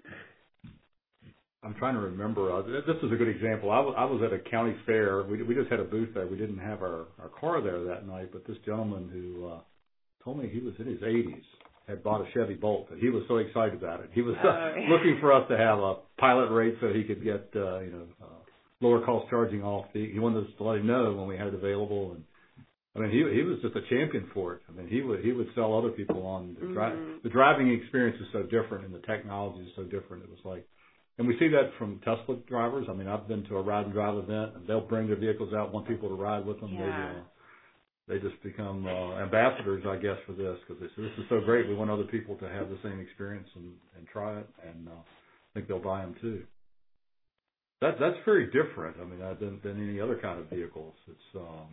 I'm trying to remember. Uh, this is a good example. I was, I was at a county fair. We, we just had a booth there. We didn't have our, our car there that night, but this gentleman who uh, told me he was in his eighties had bought a Chevy Bolt, and he was so excited about it. He was uh, oh, yeah. looking for us to have a pilot rate so he could get uh, you know uh, lower cost charging off. The, he wanted us to let him know when we had it available, and I mean, he he was just a champion for it. I mean, he would he would sell other people on the, dri- mm-hmm. the driving experience is so different, and the technology is so different. It was like, and we see that from Tesla drivers. I mean, I've been to a ride and drive event, and they'll bring their vehicles out, want people to ride with them. Yeah. They uh, they just become uh, ambassadors, I guess, for this, because they say this is so great. We want other people to have the same experience and and try it, and uh, I think they'll buy them too. That that's very different. I mean, uh, than than any other kind of vehicles. It's um.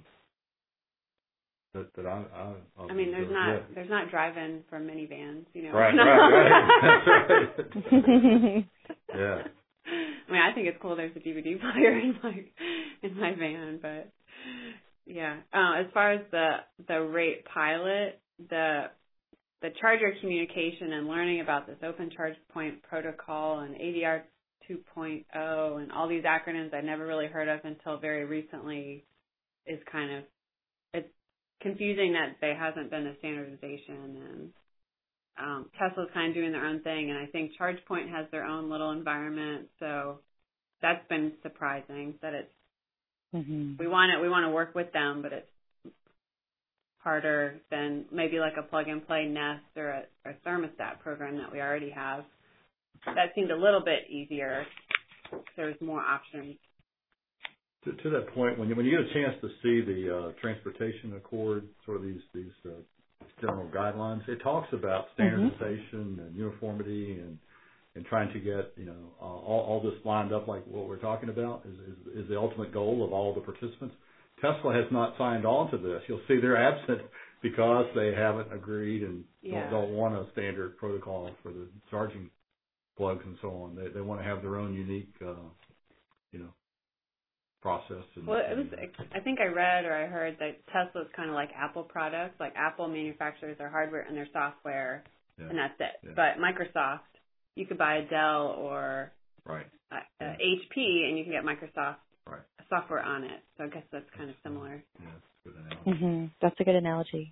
That, that I, I, I mean, there's not yeah. there's not drive-in for minivans, you know. Right, right, right. That's right. Yeah. I mean, I think it's cool. There's a D V D player in my in my van, but yeah. Uh, as far as the the rate pilot, the the charger communication and learning about this Open Charge Point protocol and A D R two point oh and all these acronyms I never really heard of until very recently is kind of it's confusing that there hasn't been a standardization, and um, Tesla's kind of doing their own thing, and I think ChargePoint has their own little environment, so that's been surprising that it's Mm-hmm. we want to we want to work with them, but it's harder than maybe like a plug and play Nest or a, a thermostat program that we already have. That seemed a little bit easier. There was more options. To, to that point, when you when you get a chance to see the uh, Transportation Accord, sort of these these uh, general guidelines, it talks about standardization mm-hmm. and uniformity and and trying to get you know uh, all, all this lined up like what we're talking about is, is is the ultimate goal of all the participants. Tesla has not signed on to this. You'll see they're absent because they haven't agreed and yeah. don't, don't want a standard protocol for the charging plugs and so on. They they want to have their own unique uh, you know. process. And, well, it was. I think I read or I heard that Tesla's kind of like Apple products. Like Apple manufactures their hardware and their software, yeah. and that's it. Yeah. But Microsoft, you could buy a Dell or right. a, a yeah. H P, and you can get Microsoft right. software on it. So I guess that's kind of similar. Yeah, that's a good analogy. Mm-hmm. That's a good analogy.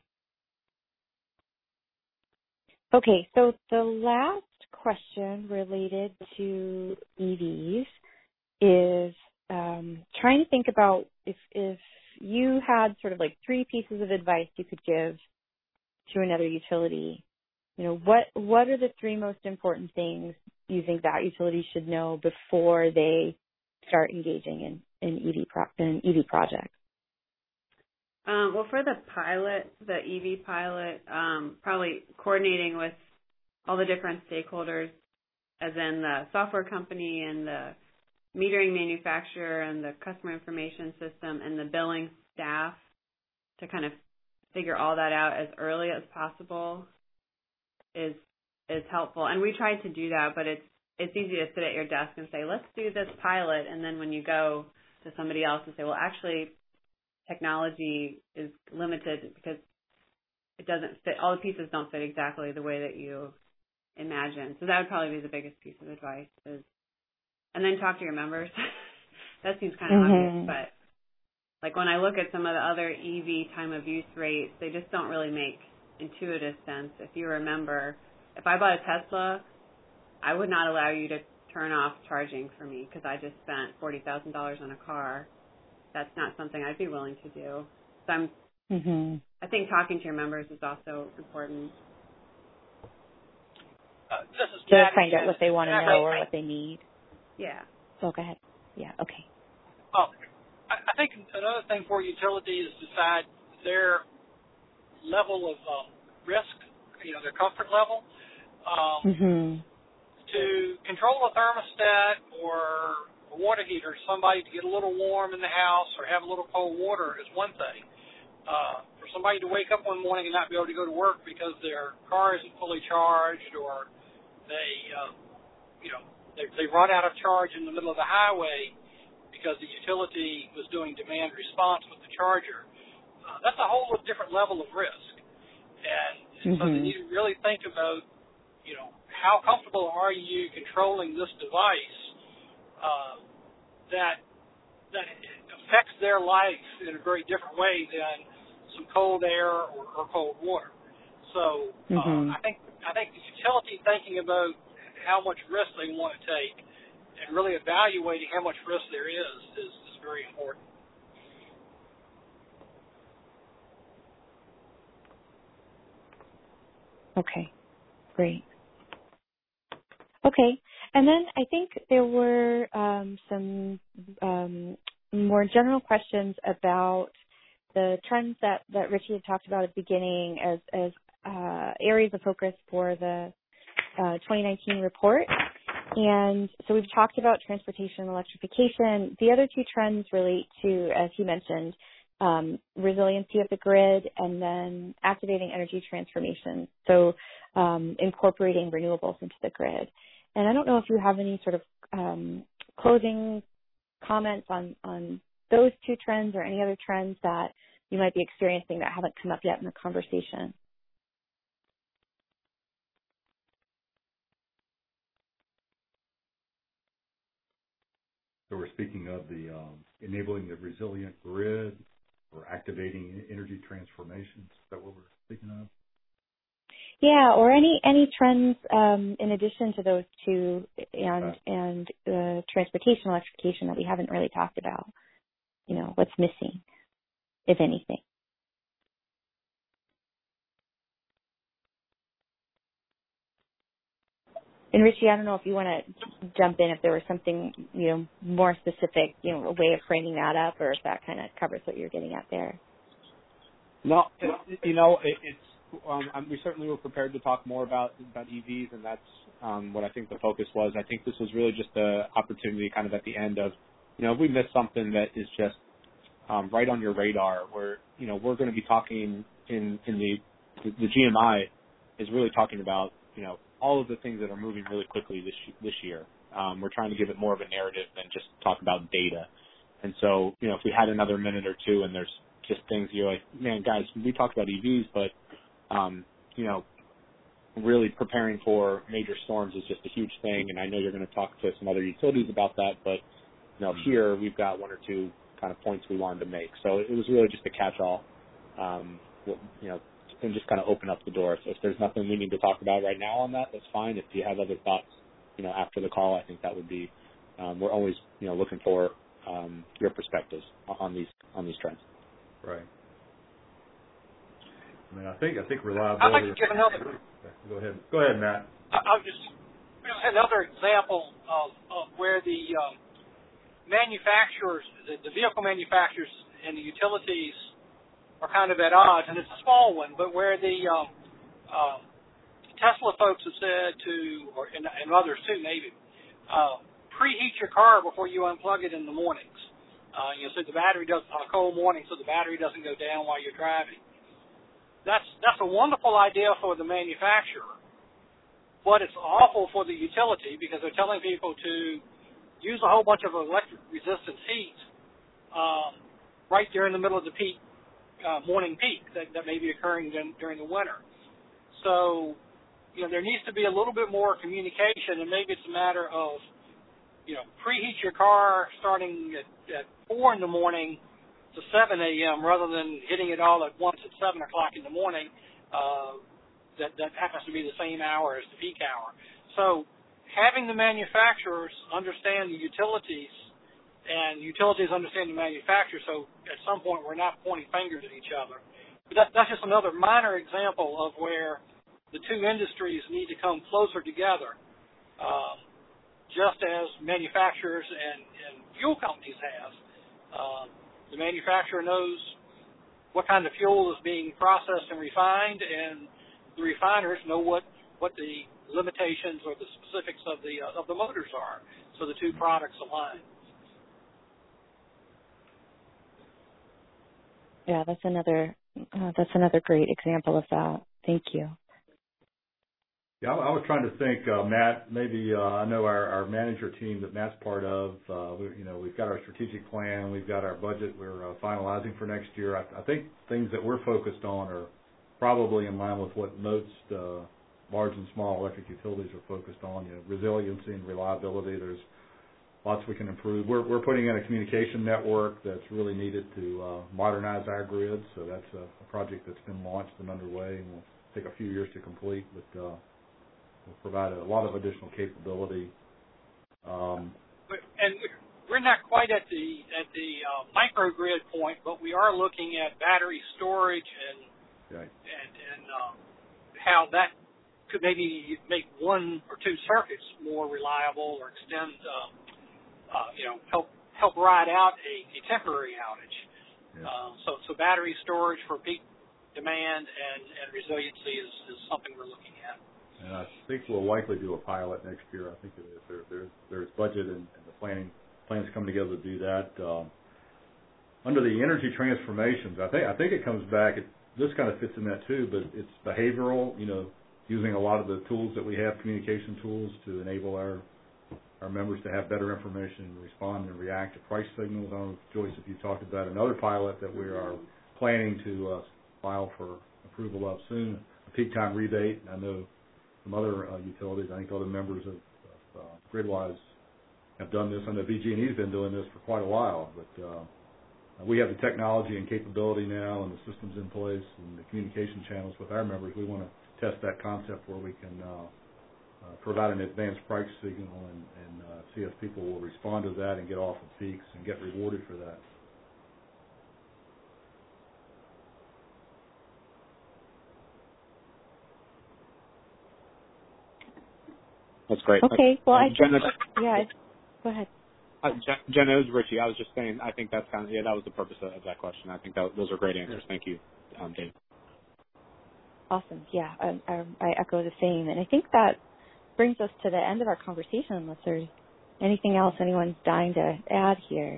Okay, so the last question related to E Vs is um, trying to think about if if you had sort of like three pieces of advice you could give to another utility, you know, what what are the three most important things you think that utility should know before they start engaging in, in E V pro, in E V projects? Um, well, for the pilot, the E V pilot, um, probably coordinating with all the different stakeholders, as in the software company and the metering manufacturer and the customer information system and the billing staff, to kind of figure all that out as early as possible is is helpful. And we tried to do that, but it's it's easy to sit at your desk and say, let's do this pilot, and then when you go to somebody else and say, well, actually, technology is limited because it doesn't fit, all the pieces don't fit exactly the way that you imagine. So that would probably be the biggest piece of advice is, and then talk to your members. That seems kind of mm-hmm. obvious, but like when I look at some of the other E V time of use rates, they just don't really make intuitive sense. If you're a member, if I bought a Tesla, I would not allow you to turn off charging for me because I just spent forty thousand dollars on a car. That's not something I'd be willing to do. So I'm, mm-hmm. I think talking to your members is also important. Uh, this is To Matt find out again. what they want to Matt, know or what they need. Yeah. So go ahead. Yeah, okay. Well, I, I think another thing for utilities is decide their level of um, risk, you know, their comfort level. Um, Mm-hmm. To control a thermostat or a water heater, somebody to get a little warm in the house or have a little cold water is one thing. Uh, for somebody to wake up one morning and not be able to go to work because their car isn't fully charged or they, uh, you know, they, they run out of charge in the middle of the highway because the utility was doing demand response with the charger, uh, that's a whole different level of risk. And, and mm-hmm. so they need to really think about, you know, how comfortable are you controlling this device uh, that that affects their life in a very different way than some cold air or, or cold water. So uh, mm-hmm. I think I think the utility thinking about how much risk they want to take and really evaluating how much risk there is is, is very important. Okay, great. Okay, and then I think there were um, some um, more general questions about the trends that, that Richie had talked about at the beginning as, as uh, areas of focus for the uh, twenty nineteen report. And so we've talked about transportation and electrification. The other two trends relate to, as he mentioned, um, resiliency of the grid and then activating energy transformation, so um, incorporating renewables into the grid. And I don't know if you have any sort of um, closing comments on, on those two trends or any other trends that you might be experiencing that haven't come up yet in the conversation. So we're speaking of the um, enabling the resilient grid or activating energy transformations. Is that what we're speaking of? Yeah, or any any trends um, in addition to those two, and Okay. and uh, transportation electrification that we haven't really talked about. You know, what's missing, if anything. And Richie, I don't know if you want to jump in if there was something, you know, more specific, you know, a way of framing that up, or if that kind of covers what you're getting at there. No, it, you know, it, it's um, um, we certainly were prepared to talk more about about E Vs, and that's um, what I think the focus was. I think this was really just the opportunity, kind of at the end of, you know, if we missed something that is just um, right on your radar, where you know we're going to be talking in in the the G M I is really talking about, you know, all of the things that are moving really quickly this this year. Um, we're trying to give it more of a narrative than just talk about data. And so, you know, if we had another minute or two and there's just things you're like, man, guys, we talked about E Vs, but, um, you know, really preparing for major storms is just a huge thing. And I know you're going to talk to some other utilities about that, but, you know, here we've got one or two kind of points we wanted to make. So it was really just a catch-all, um, you know, and just kind of open up the door. So if there's nothing we need to talk about right now on that, that's fine. If you have other thoughts, you know, after the call, I think that would be, um, we're always, you know, looking for um, your perspectives on these on these trends. Right. I mean, I think I think I'd reliability. like to give another. Go ahead. Go ahead, Matt. I, I'll just another example of, of where the um, manufacturers, the, the vehicle manufacturers, and the utilities are kind of at odds, and it's a small one, but where the um, uh, Tesla folks have said to, or and, and others too, maybe, uh, preheat your car before you unplug it in the mornings. Uh, you know, so the battery doesn't on a cold morning, so the battery doesn't go down while you're driving. That's that's a wonderful idea for the manufacturer, but it's awful for the utility because they're telling people to use a whole bunch of electric resistance heat um, right during the middle of the peak. Uh, morning peak that, that may be occurring during, during the winter. So, you know, there needs to be a little bit more communication, and maybe it's a matter of, you know, preheat your car starting at, at four in the morning to seven a.m. rather than hitting it all at once at seven o'clock in the morning. Uh, that, that happens to be the same hour as the peak hour. So having the manufacturers understand the utilities and utilities understand the manufacturer, so at some point we're not pointing fingers at each other. But that, that's just another minor example of where the two industries need to come closer together, um, just as manufacturers and, and fuel companies have. Uh, the manufacturer knows what kind of fuel is being processed and refined, and the refiners know what, what the limitations or the specifics of the uh, of the motors are, so the two products align. Yeah, that's another uh, that's another great example of that. Thank you. Yeah, I, I was trying to think, uh, Matt. Maybe uh, I know our, our manager team that Matt's part of. Uh, we, you know, we've got our strategic plan, we've got our budget. We're uh, finalizing for next year. I, I think things that we're focused on are probably in line with what most uh, large and small electric utilities are focused on. You know, resiliency and reliability. There's lots we can improve. We're, we're putting in a communication network that's really needed to uh, modernize our grid. So that's a, a project that's been launched and underway, and will take a few years to complete, but uh, will provide a lot of additional capability. Um, and we're not quite at the at the uh, microgrid point, but we are looking at battery storage and right. and, and um, how that could maybe make one or two circuits more reliable or extend. Um, Uh, you know, help help ride out a, a temporary outage. Yeah. Uh, so, so battery storage for peak demand and, and resiliency is, is something we're looking at. And I think we'll likely do a pilot next year. I think there, there's there's budget and, and the planning plans come together to do that. Um, under the energy transformations, I think I think it comes back. It, this kind of fits in that too, but it's behavioral. You know, using a lot of the tools that we have, communication tools, to enable our our members to have better information and respond and react to price signals. I don't know, Joyce, if you talked about another pilot that we are planning to uh, file for approval of soon, a peak time rebate. I know some other uh, utilities, I think other members of, of uh, Gridwise have done this. I know B G and E has been doing this for quite a while, but uh, we have the technology and capability now and the systems in place and the communication channels with our members. We want to test that concept where we can uh, Uh, provide an advanced price signal and, and uh, see if people will respond to that and get off of peaks and get rewarded for that. That's great. Okay, well, uh, I Jenna, think, yeah, go ahead. Uh, Jenna, it was Richie. I was just saying, I think that's kind of, yeah, that was the purpose of, of that question. I think that those are great answers. Thank you, um, Dave. Awesome. Yeah, I, I, I echo the same. And I think that brings us to the end of our conversation, unless there's anything else anyone's dying to add here.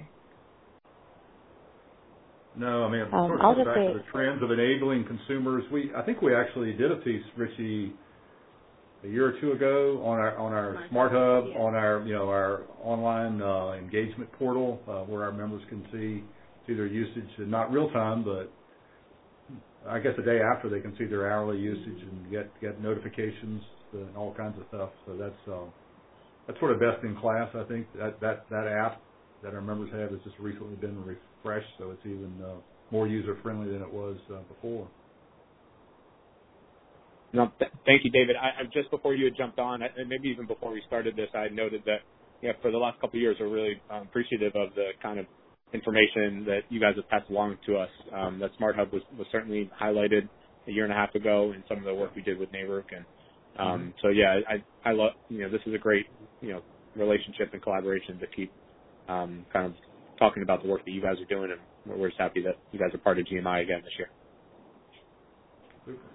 No, I mean, um, sort of I'll back just say, to the trends of enabling consumers. We, I think we actually did a piece, Richie, a year or two ago on our on our Smart, Smart Hub, yeah. on our you know our online uh, engagement portal uh, where our members can see see their usage, and not real time, but I guess the day after they can see their hourly usage and get get notifications and all kinds of stuff. So that's uh, that's sort of best in class. I think that that that app that our members have has just recently been refreshed, so it's even uh, more user friendly than it was uh, before. No, th- thank you, David. I, I, just before you had jumped on, and maybe even before we started this, I had noted that yeah, for the last couple of years, we're really um, appreciative of the kind of information that you guys have passed along to us. Um, that Smart Hub was, was certainly highlighted a year and a half ago in some of the work we did with NARUC, and um, so yeah, I I love you know this is a great you know relationship and collaboration to keep um, kind of talking about the work that you guys are doing, and we're, we're just happy that you guys are part of G M I again this year. Super.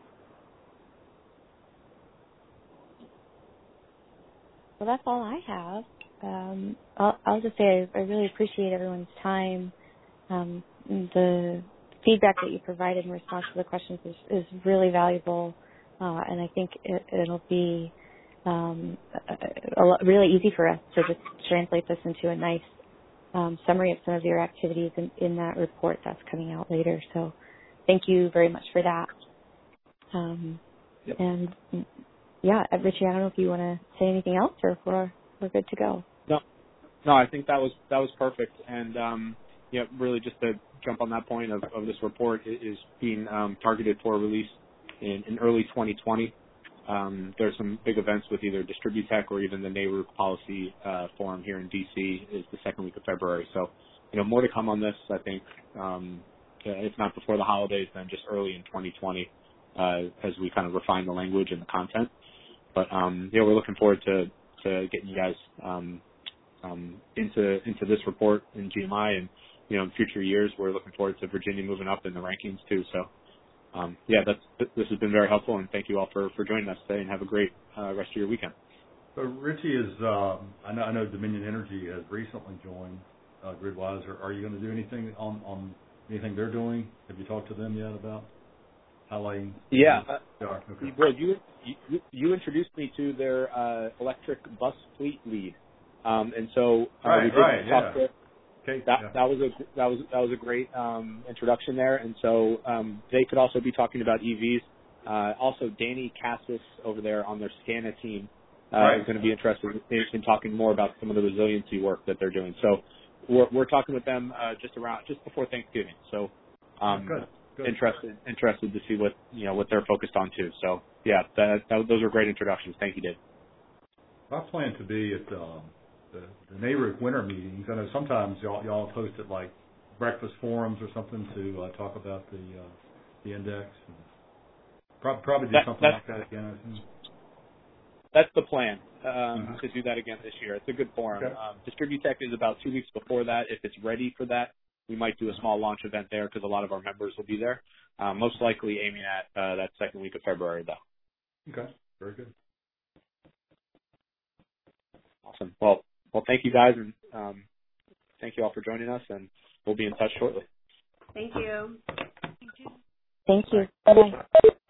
Well, that's all I have. Um, I'll, I'll just say I, I really appreciate everyone's time. Um, the feedback that you provided in response to the questions is, is really valuable, uh, and I think it, it'll be um, a, a, really easy for us to just translate this into a nice um, summary of some of your activities in, in that report that's coming out later. So thank you very much for that. Um, yep. And yeah, Richie, I don't know if you want to say anything else, or if we're we're good to go. No, no, I think that was that was perfect, and um, yeah, really just to jump on that point of, of this report is being um, targeted for release in, in early twenty twenty. Um, there's some big events with either Distributech or even the NARUC Policy uh, Forum here in D C is the second week of February. So, you know, more to come on this, I think, um, if not before the holidays, then just early in twenty twenty uh, as we kind of refine the language and the content. But, um, yeah, we're looking forward to, to getting you guys um, um, into into this report in G M I. And, you know, in future years, we're looking forward to Virginia moving up in the rankings, too. So, Um, yeah, that's, this has been very helpful, and thank you all for, for joining us today, and have a great uh, rest of your weekend. So Richie is, um, I know, I know Dominion Energy has recently joined uh, Gridwise. Are, are you going to do anything on, on anything they're doing? Have you talked to them yet about highlighting? Yeah, uh, okay. Will, you, you you introduced me to their uh, electric bus fleet lead, um, and so uh, right, we did right, talk yeah. to, Okay, that yeah. that was a that was that was a great um, introduction there, and so um, they could also be talking about E Vs. Uh, also, Danny Cassis over there on their SCANA team uh, right. is going to be interested in, in talking more about some of the resiliency work that they're doing. So we're we're talking with them uh, just around just before Thanksgiving. So um, good, good. interested interested to see what you know what they're focused on too. So yeah, that, that, those are great introductions. Thank you, Dave. I plan to be at um, the, the NARUC winter meetings. I know sometimes y'all, y'all post at like breakfast forums or something to uh, talk about the uh, the index. And probably, probably do that, something like that again. I think. That's the plan, um, mm-hmm. to do that again this year. It's a good forum. Okay. Um, Distributech is about two weeks before that. If it's ready for that, we might do a small launch event there because a lot of our members will be there. Um, most likely aiming at uh, that second week of February, though. Okay, very good. Awesome. Well, well, thank you guys, and um, thank you all for joining us, and we'll be in touch shortly. Thank you. Thank you. Thank you. Bye-bye.